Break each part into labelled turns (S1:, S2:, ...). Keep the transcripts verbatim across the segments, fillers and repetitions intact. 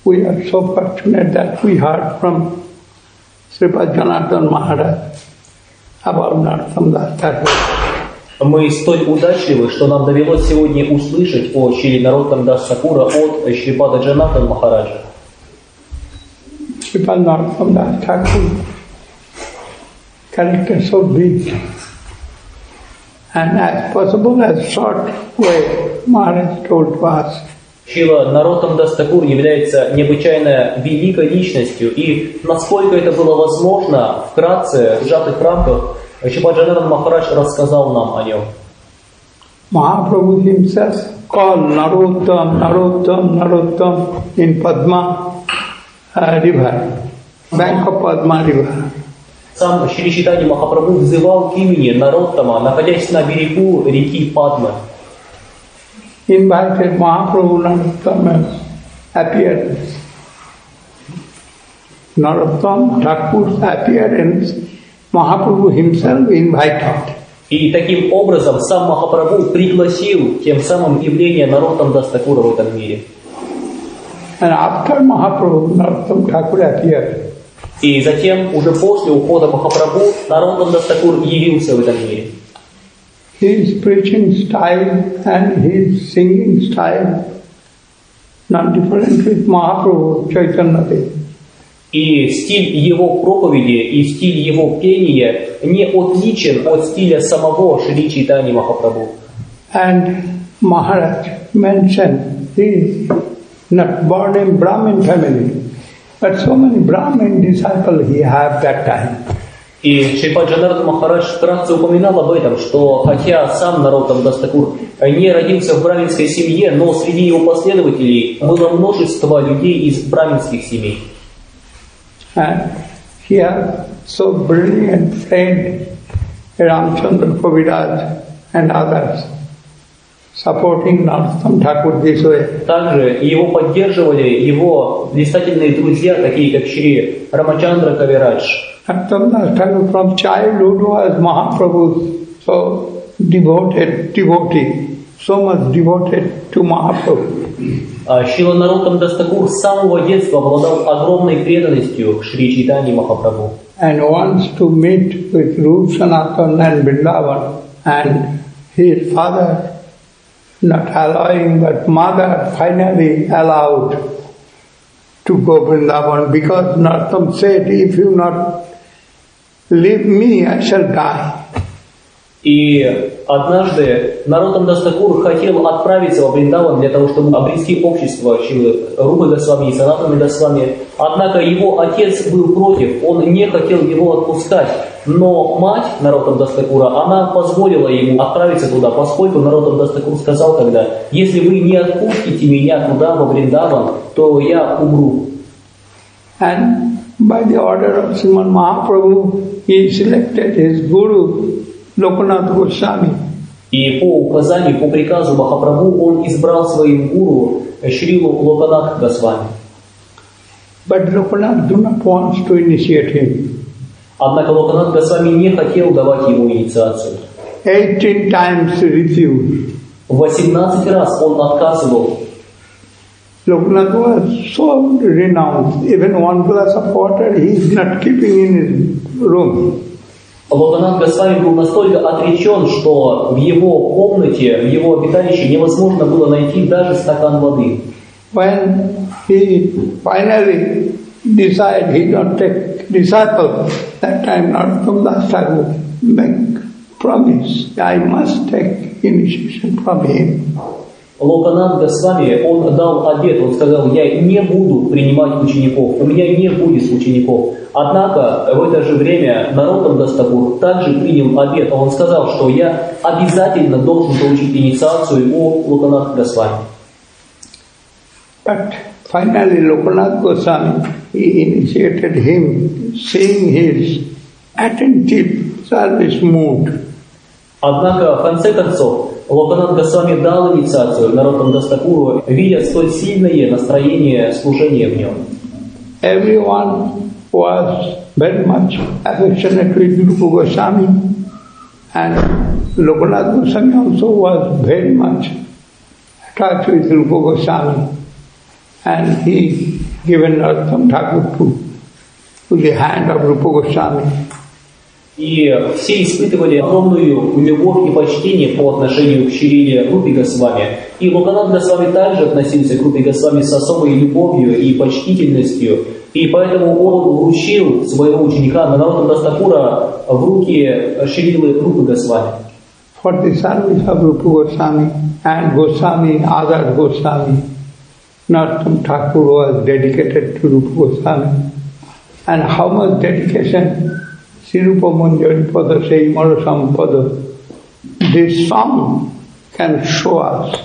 S1: we are so fortunate that we heard from Sripad Janardhan Maharaj about Narottam Das Thakur.
S2: Мы столь удачливы, что нам довелось сегодня услышать о Шри Нароттам Дас Такура от Шрипада Джанардхан Махараджа.
S1: Sripad Narottam Das Thakur character so big, and as possible as short way, Maharaj told to us.
S2: Шрила Нароттам Дас Такур является необычайно великой личностью, и насколько это было возможно, вкратце, в сжатых рамках, Шрипад Джанардхан Махарадж рассказал нам о нем.
S1: Mahaprabhu himself called Narottam, Narottam, Narottam in Padma uh, river, bank of Padma river.
S2: Сам Шри Чайтанья Махапрабху взывал к имени Нароттама, находясь на берегу реки Падмы.
S1: Invited Mahaprabhu Narottam appearance. Narottam Thakur's appearance, Mahaprabhu himself invited.
S2: И таким образом сам Махапрабху пригласил тем самым явление Нароттам Дас Такура в этом мире.
S1: And after Mahaprabhu, Narottam Thakur appeared.
S2: И затем, уже после ухода Махапрабху, Нароттам Дас Такур явился в этом мире.
S1: His preaching style and his singing style not different with Mahaprabhu Chaitanya Dev.
S2: И стиль его проповеди и стиль его пения не отличен от стиля самого Шри Чайтаньи Махапрабху.
S1: And Maharaj mentioned he is not born in Brahmin family, but so many Brahmin disciples he had that time.
S2: И Шрипад Джанардхан Махарадж вкратце упоминал об этом, что хотя сам Нароттам Дас Такур не родился в браминской семье, но среди его последователей было множество людей из браминских семей.
S1: And he had so brilliant friend Ramchandra Kaviraj and others supporting Narottam Thakur this way.
S2: Также его поддерживали его блистательные друзья, такие как Шри Рамачандра Кавирадж.
S1: Narottam Das Thakur from childhood was Mahaprabhu's so devoted devotee, so much devoted to Mahaprabhu.
S2: Шрила Нароттам Дас Такур с самого детства обладал огромной преданностью к Шри Чайтаньи Махапрабху.
S1: And wants to meet with Rup Sanatan and Vrindavan, and his father not allowing, but mother finally allowed to go Vrindavan, because Narottam said, if you not leave me, I shall die.
S2: И однажды Нароттам Дас Такур хотел отправиться во Вриндаван для того, чтобы обрести общество Рупы Госвами и Санатаны Госвами. Однако его отец был против, он не хотел его отпускать. Но мать Нароттам Дас Такура, она позволила ему отправиться туда, поскольку Нароттам Дас Такур сказал тогда: если вы не отпустите меня туда, во Вриндаван, то я умру.
S1: And by the order of Sriman Mahaprabhu, he selected his guru, Lokanath Goswami.
S2: И по указанию, по приказу Махапрабху, он избрал своим гуру Шрилу Локанатха Госвами.
S1: But Lokanath do not want to initiate him.
S2: Однако Локанатх Госвами не хотел давать ему инициацию.
S1: Eighteen times refused.
S2: восемнадцать раз он отказывал.
S1: Lokanath was so renounced. Even one glass of water he is not keeping in his room.
S2: Локанатх Госвами был настолько отречен, что в его комнате, в его обиталище невозможно было найти даже стакан воды.
S1: When he finally decided he don't take disciple, that time Narottam Das Thakur make promise, I must take initiation from him.
S2: Локанатх Госвами, он дал обет, он сказал: я не буду принимать учеников, у меня не будет учеников. Однако в это же время Нароттам Дас Такур также принял обет, он сказал, что я обязательно должен получить инициацию у Локанатха Госвами.
S1: But finally Lokanath Goswami, he initiated him, seeing his attentive service mood.
S2: Однако в конце концов Локанатх Госвами дал инициацию Нароттам Дас Такуру, видя столь сильное настроение служения в нем.
S1: Everyone was very much affectionate with Rupa Goswami, and Lokanath Goswami also was very much attached with Rupa Goswami. and he given Narottam Thakur to, to the hand of Rupa Goswami.
S2: И все испытывали огромную любовь и почтение по отношению к Шриле Рупи Госвами. И Локанат Госвами также относился к Рупи Госвами с особой любовью и почтительностью. И поэтому он вручил своего ученика Нароттам Дас Такура в руки Шрилы Рупы Госвами.
S1: For the service of Rupa Goswami and Goswami, other Goswami, Narottam Thakur was dedicated to Rupa Goswami. And how much dedication Sirupa Manjari Pada Seimara Sampada, this song can show us.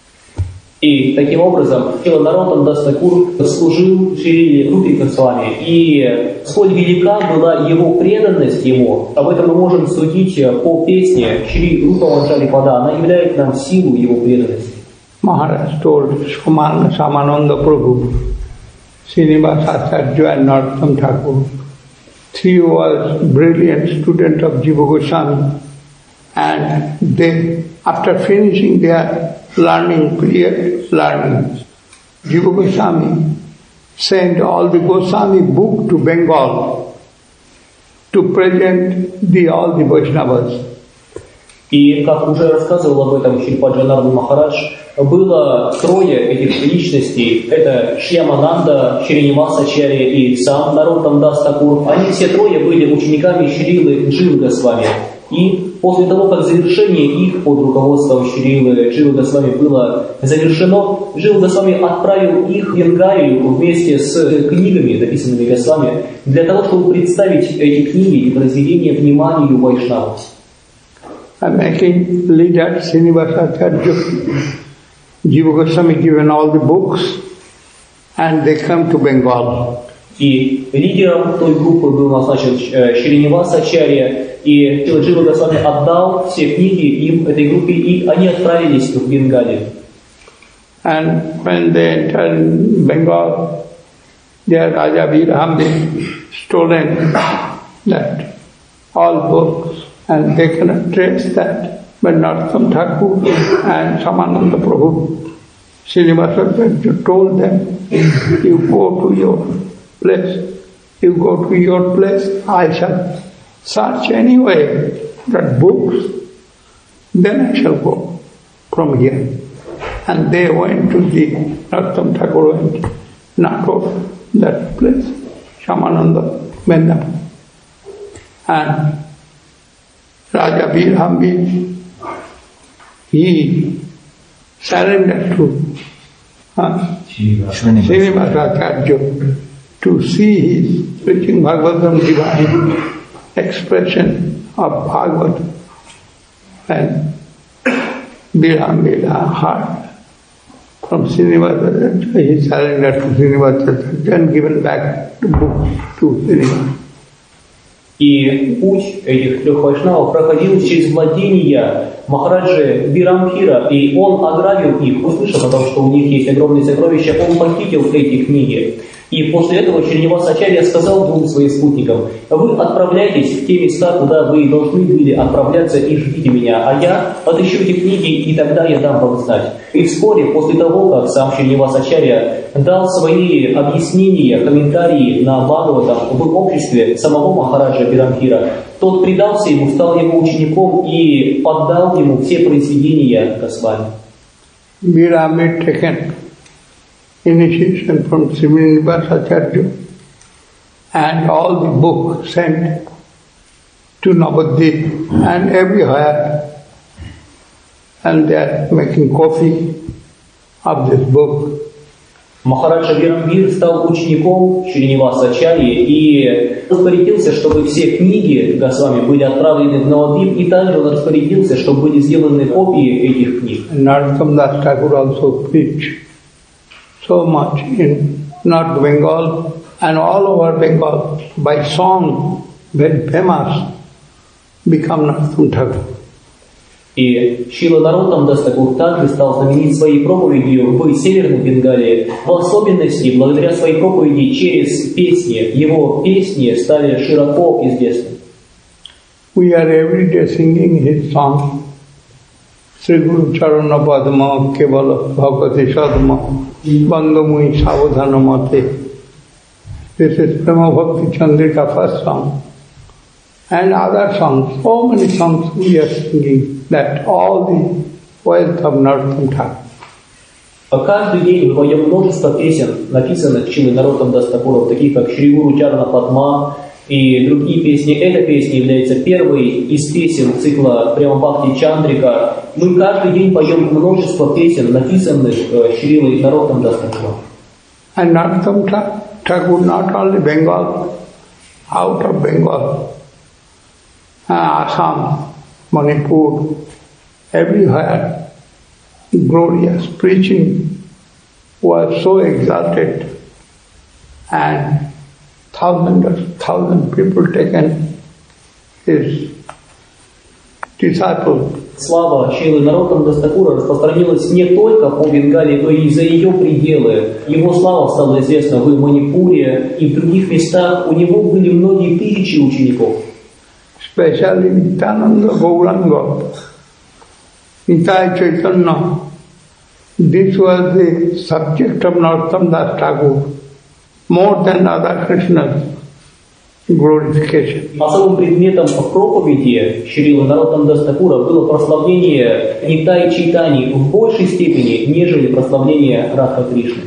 S2: И таким образом Нароттам Дас Такур служил Шриле Рупи Госвами, и сколь велика была его преданность ему, об этом мы можем судить по песне Шри Рупа Манджари Пада, она являет нам силу его преданности.
S1: Maharaj told Swaman Samananda Prabhu, Srinivasa Acharya and Narottam Thakur, three was brilliant student of Jiva Goswami, and they, after finishing their learning period, learning, Jiva Goswami sent all the Goswami book to Bengal to present the all the Vaishnavas.
S2: И, как уже рассказывал об этом Шрипад Джанардан Махарадж, было трое этих личностей. Это Шьямананда, Шриниваса Ачарья и сам Нароттам Дас Такур. Они все трое были учениками Шрилы Дживы Госвами. И после того, как завершение их под руководством Шрилы Дживы Госвами было завершено, Джива Госвами отправил их в Бенгалию вместе с книгами, написанными Госвами, для того, чтобы представить эти книги и произведения вниманию вайшнавов.
S1: I'm making leader Srinivasa Acharya. Jiva Goswami given all the books and they come to Bengal.
S2: И лидером той группы был назначен Шриниваса Ачарья, и Джива Госвами отдал все книги им, этой группе, и они отправились в Бенгалию.
S1: And when they entered Bengal, their Raja Virhambi stolen that all books, and they cannot trace that, but Narottam Thakur and Samananda Prabhu, Srinivasa Acharya told them, you go to your place, you go to your place, I shall search anyway that books, then I shall go from here. And they went to the, Narottam Thakur went, Nagpur, that place, Shamananda, Vrindavan. And Raja Virhambi, he surrendered to uh, Srinivasa Acharya to see his preaching Bhagavatam divine expression of Bhagavatam. And Virhambi heard from Srinivasa Acharya, he surrendered to Srinivasa Acharya and given back the book to Srinivasa.
S2: И путь этих трех вайшнавов проходил через владения Махараджи Бирамхира, и он ограбил их, услышав о том, что у них есть огромные сокровища, он похитил эти книги. И после этого Шриниваса Ачарья сказал двум своим спутникам: вы отправляйтесь в те места, куда вы должны были отправляться, и ждите меня, а я отыщу эти книги, и тогда я дам вам знать. И вскоре, после того, как сам Шриниваса Ачарья дал свои объяснения, комментарии на Бхагаватам в обществе самого Махараджа Бирамхира, тот предался ему, стал его учеником и поддал ему все произведения Госвами.
S1: Initiation from Srinivasa Acharya and all the books sent to Navadvip and everywhere, and they are making copy of this book.
S2: Махараджа Бирамхир стал учеником Шриниваса Ачарьи и распорядился, чтобы все книги Госвами были отправлены в Навадвип, и также он распорядился, чтобы были сделаны копии этих книг.
S1: Narottam Das Thakur also preached so much in North Bengal and all over Bengal by song, very famous, become Narottam Thakur.
S2: И Шрила Нароттам Дас Такур также стал знаменит своей проповедью в Северной Бенгалии, в особенности благодаря своей проповеди через песни. Его песни стали широко известны.
S1: We are every day singing his song, Sri Guru Charana Padma Kevala Bhagavati Sadma Bandamui Savadhana Mate. This is Prema Bhakti Chandrika first song. And other songs, so many songs we are singing, that all the wealth of Narottam Thakur.
S2: Каждый день мы поем множество песен, написанных Шрилой Нароттам Дас Такуром, таких как Шри Гуру Чарана Падма и другие песни. Эта песня является первой из песен цикла Према Бхакти Чандрика. Мы каждый день поем множество песен, написанных Шрилой Нароттам Дас Такуром.
S1: And Narottam Thakur, not only Bengal, out of Bengal, uh, Assam, Manipur, everywhere, glorious preaching was so exalted, and thousands of thousand people taken his disciples.
S2: Слава Шрилы Нароттам Дас Такура распространилась не только по Бенгалии, но и за ее пределы. Его слава стала известна в Манипуре и в других местах. У него были многие тысячи учеников.
S1: Especially Nityananda Gauranga, Nitai Chaitanya. This was the subject of Narottam Das Thakur, more than other Krishna's glorification.
S2: Особым предметом проповеди Шрилы Нароттам Дас Такура было прославление Нитай Чайтани в большей степени, нежели прославление Радха Кришны.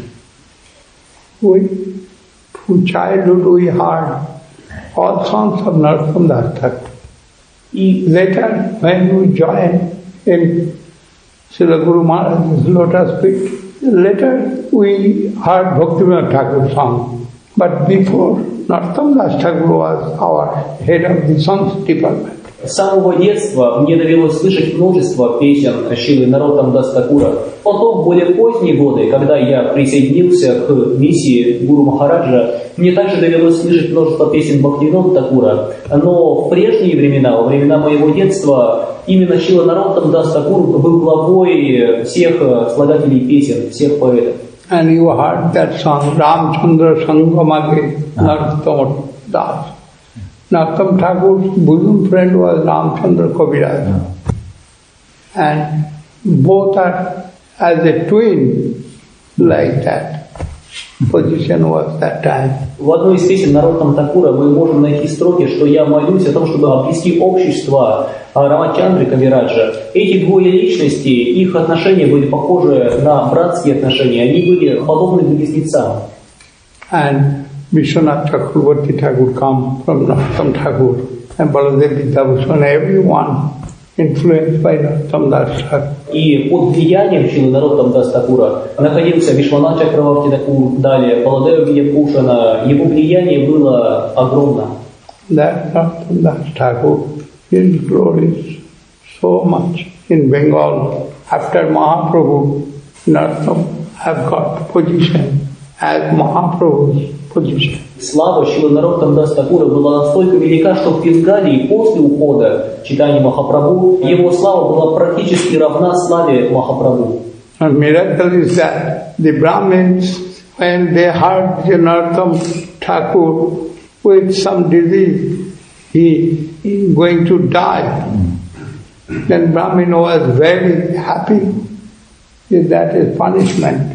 S1: We, from childhood we heard all songs of Narottam Das Thakur.
S2: И
S1: later, when we joined in Srila Guru Maharaj's lotus feet, later we heard Bhaktivinoda Thakur song. But before, Narottam Das Thakur was our head of the songs department.
S2: С самого детства мне довелось слышать множество песен Шрилы Нароттам Дас Такура. Потом, в более поздние годы, когда я присоединился к миссии Гуру Махараджа, мне также довелось слышать множество песен Бхактивинода Такура. Но в прежние времена, во времена моего детства, именно Шрила Нароттам Дас Такур был главой всех слагателей песен, всех поэтов.
S1: And you heard that song, Ramchandra Sangamage Narottam Das. Narottam Thakur's bosom friend was Ramchandra Kaviraj. And both are as a twin, like that. Position was that time.
S2: В одной из песен Нароттам Такура мы можем найти строки, что я молюсь о том, чтобы обрести общество Рамачандры Кавираджа. Эти двое личностей, их отношения были похожи на братские отношения, они были подобны близнецам.
S1: And Vishwanath Chakravarti Thakur come from Narottam Thakur, and Baladev Vidyabhushan, everyone influenced by Narottam Das Thakur.
S2: И под влиянием Шрилы Нароттам Дас Такура находился Вишванат Чакраварти Такур, далее Баладева Видьябхушана. Его влияние было огромно.
S1: That Narottam Das Thakur, his glory is so much in Bengal. After Mahaprabhu, Narottam have got position as Mahaprabhu's position.
S2: Слава Шрилы Нароттам Дас Такура была настолько велика, что в Бенгалии после ухода Чайтаньи Махапрабху его слава была практически равна славе Махапрабху.
S1: And miracle is that the Brahmins, when they heard Narottam Thakur with some disease, he is going to die, then Brahmin was very happy. That is punishment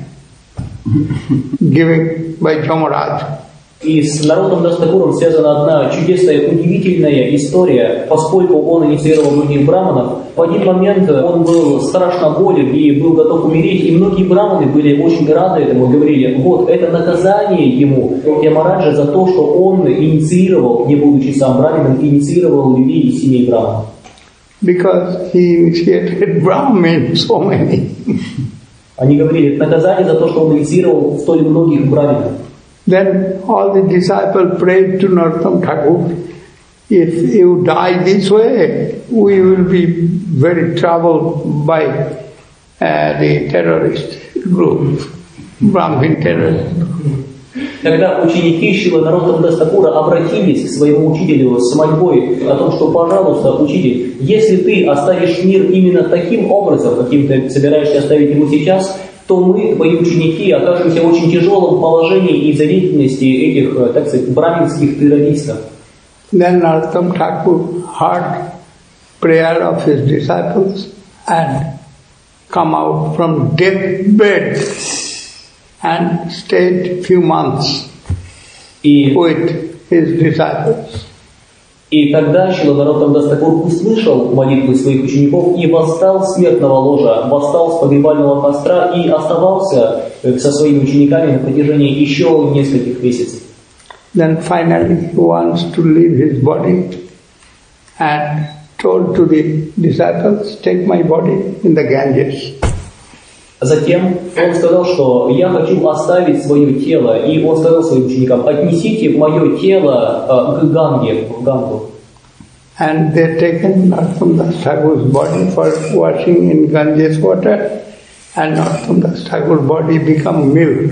S1: given by Jamaraj.
S2: И с Нароттам Дас Такуром связана одна чудесная, удивительная история, поскольку он инициировал многих браманов. В один момент он был страшно болен и был готов умереть, и многие браманы были очень рады этому и говорили: вот, это наказание ему, Ямараджа, за то, что он инициировал, не будучи сам брамином, инициировал людей из семей браманов.
S1: Because he initiated Brahmin so many.
S2: Они говорили: это наказание за то, что он инициировал столь многих браминов.
S1: Then all the disciples prayed to Narottam Thakur, if you die this way, we will be very troubled by uh, the terrorist group, Brahmin terrorist group.
S2: Когда ученики Шрилы Нароттам Дас Такура обратились к своему учителю с мольбой о том, что, пожалуйста, учитель, если ты оставишь мир именно таким образом, каким ты собираешься оставить его сейчас, то мы, твои ученики, окажемся в очень тяжелом положении из-за деятельности этих, так сказать, браминских террористов.
S1: Then Narottam Thakur heard prayer of his disciples and come out from deathbed and stayed few months
S2: И,
S1: with his disciples.
S2: и тогда Шрила Нароттам Дас Такур услышал молитвы своих учеников и восстал с смертного ложа, восстал с погребального костра и оставался со своими учениками на протяжении еще нескольких месяцев.
S1: Then finally he wants to leave his body and told to the disciples, take my body in the Ganges.
S2: Затем он сказал, что я хочу оставить свое тело, и он сказал своим ученикам, отнесите мое тело к Ганге, в Гангу.
S1: And they taken Narottam Das Thakur's body for washing in Ganges water, and Narottam Das Thakur's body become milk.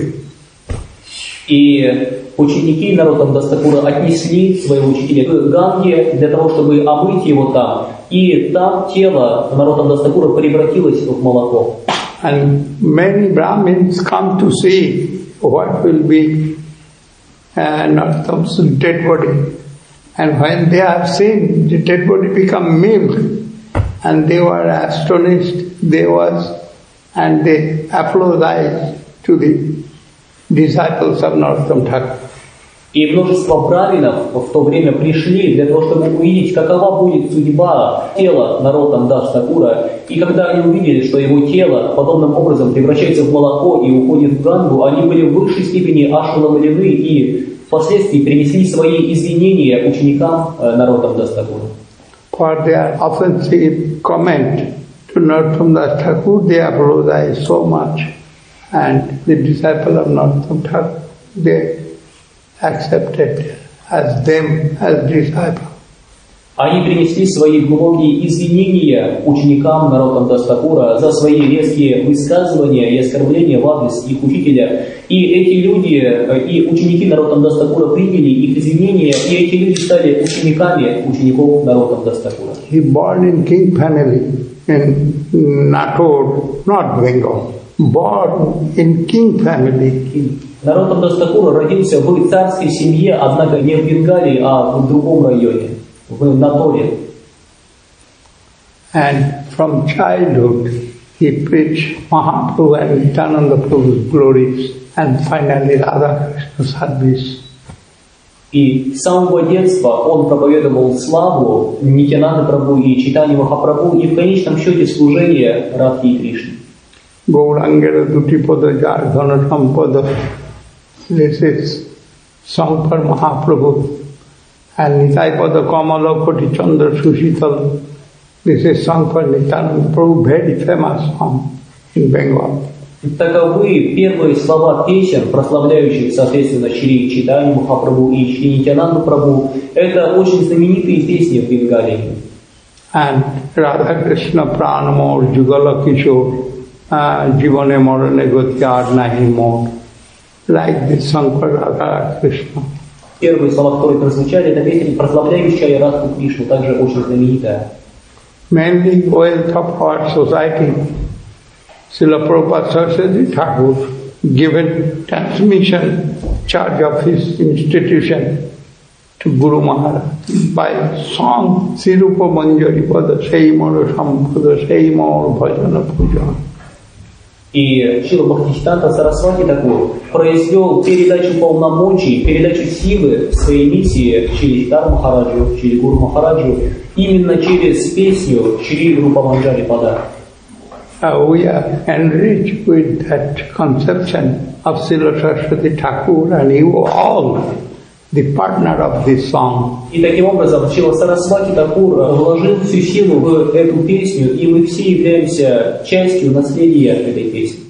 S2: И ученики Нароттам Дас Такура отнесли своего учителя к Ганге для того, чтобы омыть его там. И там тело Нароттам Дас Такура превратилось в молоко.
S1: And many Brahmins come to see what will be uh, Narottam's dead body. And when they have seen the dead body become milk, and they were astonished, they was, and they apologized to the disciples of Narottam Thakur.
S2: И множество браминов в то время пришли для того, чтобы увидеть, какова будет судьба тела Нароттам Дас Такура. И когда они увидели, что его тело подобным образом превращается в молоко и уходит в Гангу, они были в высшей степени ошеломлены и впоследствии принесли свои извинения ученикам Нароттам Дас Такура.
S1: For their offensive comment to Narottam Das Thakur, they apologized so much, and the disciple of Narottam Thakur, they accepted as them as disciple.
S2: Они принесли свои глубокие извинения ученикам Нароттам Дас Такура за свои резкие высказывания и оскорбления в адрес их учителя. И эти люди, и ученики Нароттам Дас Такура приняли их извинения, и эти люди стали учениками учеников Нароттам Дас Такура.
S1: He born in king family in Natur, not Bengal. Born in king family.
S2: Нароттам Дас Такур родился в царской семье, однако не в Бенгалии, а в другом районе, в Наторе.
S1: And from childhood he preached Mahaprabhu and Nityananda Prabhu's glories, and finally Radha Krishna service.
S2: И с самого детства он проповедовал славу Нитянанды Прабху и Чайтанья Махапрабху, и в конечном счете служение Радхи и Кришны.
S1: Gaurangera Dutipada Jardhana Sampada. This is song for Mahaprabhu. And Nitaipada Kamala Koti Chandra Sushital. This is song for Nityananda Prabhu, very famous song in Bengal.
S2: Таковы первые слова песен, прославляющих, соответственно, Шри Чайтанью Махапрабху и Шри Нитянанду Прабху. Это очень знаменитые песни в Бенгалии.
S1: And Radha Krishna Pranamor Jugala Kishore Jivane Morane Gotyar Nahi Mor. Like this song for Radha Krishna.
S2: Первые слова, которые прозвучали, это песня, прославляющая Радху Кришну, также очень знаменитая.
S1: Mainly wealth of our society. Srila Prabhupada Saraswati Thakur given transmission charge of his institution to Guru Maharaj by song Sirupa Manjari Pada Seimara Sampada Seimara Bhajana Puja.
S2: И Шрила Бхактисиданта Сарасвати Такур произвел передачу полномочий, передачу силы своей миссии через Дар Махараджу, через Гуру Махараджу, именно через песню Шри Рупа Манджари Пада.
S1: Uh, we are enriched with that conception of Srila Saraswati Thakur, and you all the partner of this song.
S2: И таким образом Шрила Сарасвати Такур вложил всю силу в эту песню, и мы все являемся частью наследия этой песни.